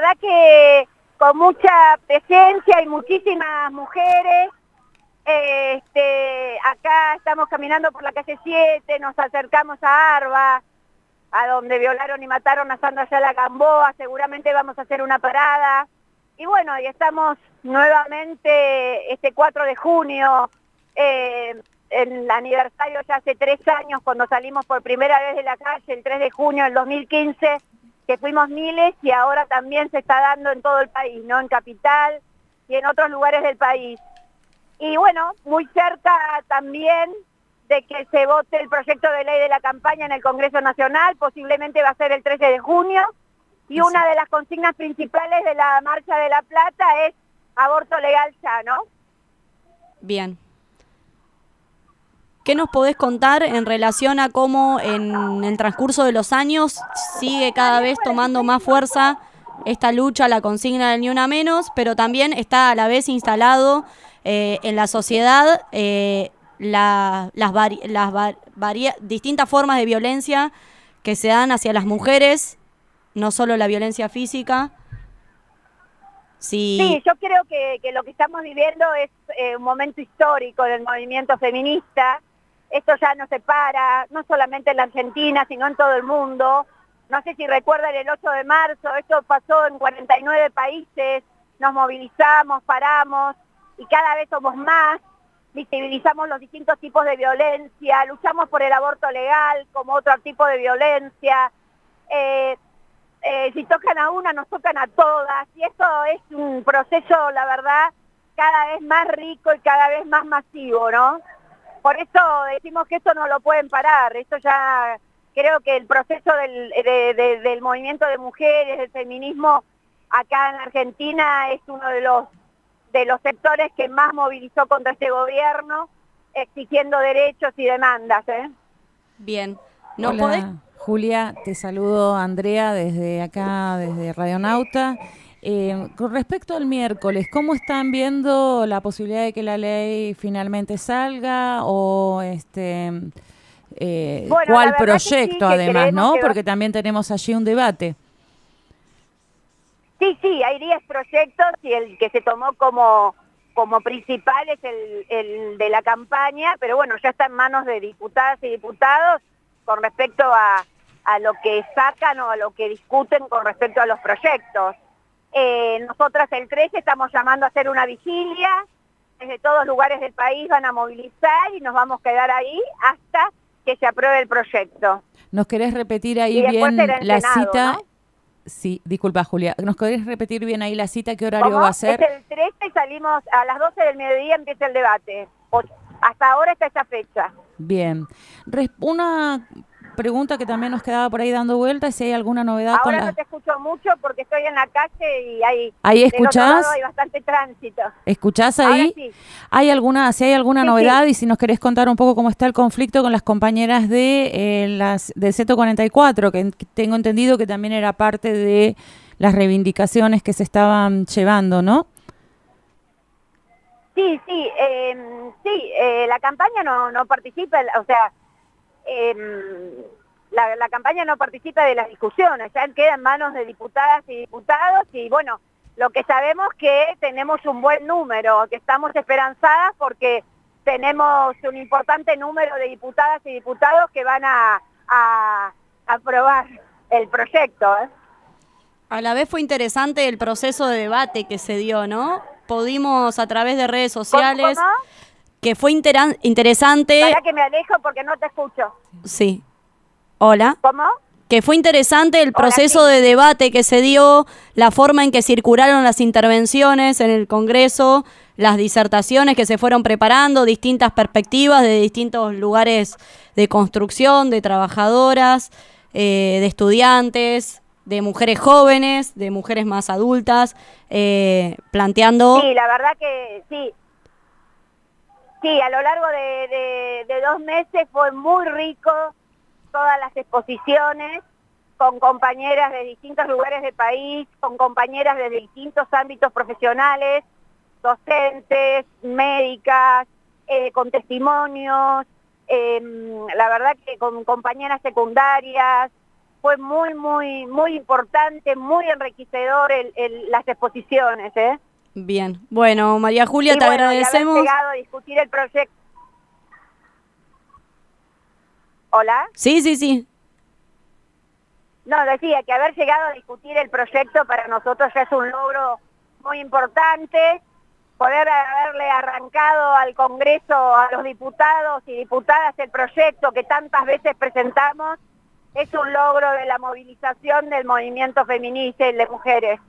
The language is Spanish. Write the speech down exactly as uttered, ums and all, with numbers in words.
verdad que con mucha presencia y muchísimas mujeres. Este, acá estamos caminando por la calle siete, nos acercamos a Arba, a donde violaron y mataron a Sandra Ayala Gamboa, seguramente vamos a hacer una parada. Y bueno, y estamos nuevamente este cuatro de junio, eh, en el aniversario ya hace tres años, cuando salimos por primera vez de la calle, el tres de junio del dos mil quince, que fuimos miles, y ahora también se está dando en todo el país, ¿no? En Capital y en otros lugares del país. Y bueno, muy cerca también de que se vote el proyecto de ley de la campaña en el Congreso Nacional, posiblemente va a ser el trece de junio, y una de las consignas principales de la Marcha de La Plata es aborto legal ya, ¿no? Bien. ¿Qué nos podés contar en relación a cómo en el transcurso de los años sigue cada vez tomando más fuerza esta lucha, la consigna del Ni Una Menos, pero también está a la vez instalado eh, en la sociedad eh, la, las, vari, las var, varia, distintas formas de violencia que se dan hacia las mujeres, no solo la violencia física? Sí, sí yo creo que, que lo que estamos viviendo es eh, un momento histórico del movimiento feminista. Esto ya no se para, no solamente en la Argentina, sino en todo el mundo. No sé si recuerdan el ocho de marzo, esto pasó en cuarenta y nueve países, nos movilizamos, paramos, y cada vez somos más, visibilizamos los distintos tipos de violencia, luchamos por el aborto legal como otro tipo de violencia. Eh, eh, si tocan a una, nos tocan a todas, y esto es un proceso, la verdad, cada vez más rico y cada vez más masivo, ¿no? Por eso decimos que esto no lo pueden parar, esto ya... Creo que el proceso del, de, de, del movimiento de mujeres, del feminismo acá en Argentina es uno de los, de los sectores que más movilizó contra este gobierno, exigiendo derechos y demandas, ¿eh? Bien. ¿No Hola, podés? Julia, te saludo Andrea desde acá, desde Radionauta. Eh, con respecto al miércoles, ¿cómo están viendo la posibilidad de que la ley finalmente salga o este... Eh, bueno, cuál proyecto sí, además, ¿no? Va... Porque también tenemos allí un debate. Sí, sí, hay diez proyectos y el que se tomó como, como principal es el, el de la campaña, pero bueno, ya está en manos de diputadas y diputados con respecto a, a lo que sacan o a lo que discuten con respecto a los proyectos. Eh, nosotras el trece estamos llamando a hacer una vigilia, desde todos lugares del país van a movilizar y nos vamos a quedar ahí hasta que se apruebe el proyecto. ¿Nos querés repetir ahí bien la Senado, cita? ¿No? Sí, disculpa Julia, ¿nos querés repetir bien ahí la cita? ¿Qué horario ¿Cómo? va a ser? Es el trece y salimos a las doce del mediodía, empieza el debate. O, hasta ahora está esa fecha. Bien. Res una pregunta que también nos quedaba por ahí dando vueltas, si hay alguna novedad ahora con la... no te escucho mucho porque estoy en la calle y hay... ¿Ahí escuchás? Hay bastante tránsito. ¿Escuchás ahí? Sí. ¿Hay alguna, si hay alguna sí, novedad sí. y si nos querés contar un poco cómo está el conflicto con las compañeras de eh, las del C E T O cuarenta y cuatro, que tengo entendido que también era parte de las reivindicaciones que se estaban llevando, ¿no? Sí, sí, eh, sí, eh, la campaña no, no participa, o sea, eh, la, la campaña no participa de las discusiones, ya queda en manos de diputadas y diputados y bueno, lo que sabemos que tenemos un buen número, que estamos esperanzadas porque tenemos un importante número de diputadas y diputados que van a, a, a aprobar el proyecto, ¿eh? A la vez fue interesante el proceso de debate que se dio, ¿no? Pudimos a través de redes sociales... ¿Cómo? Que fue interesante... Para que me alejo porque no te escucho. Sí. Hola. ¿Cómo? Que fue interesante el proceso Hola, sí. de debate que se dio, la forma en que circularon las intervenciones en el Congreso, las disertaciones que se fueron preparando, distintas perspectivas de distintos lugares de construcción, de trabajadoras, eh, de estudiantes, de mujeres jóvenes, de mujeres más adultas, eh, planteando... Sí, la verdad que sí. Sí, a lo largo de, de, de dos meses fue muy rico todas las exposiciones con compañeras de distintos lugares del país, con compañeras de distintos ámbitos profesionales, docentes, médicas, eh, con testimonios, eh, la verdad que con compañeras secundarias, fue muy, muy, muy importante, muy enriquecedor el, el, las exposiciones, ¿eh? Bien. Bueno, María Julia, y te bueno, agradecemos. Y haber llegado a discutir el proyecto. ¿Hola? Sí, sí, sí. No, decía que haber llegado a discutir el proyecto para nosotros ya es un logro muy importante. Poder haberle arrancado al Congreso, a los diputados y diputadas el proyecto que tantas veces presentamos, es un logro de la movilización del movimiento feminista y de mujeres.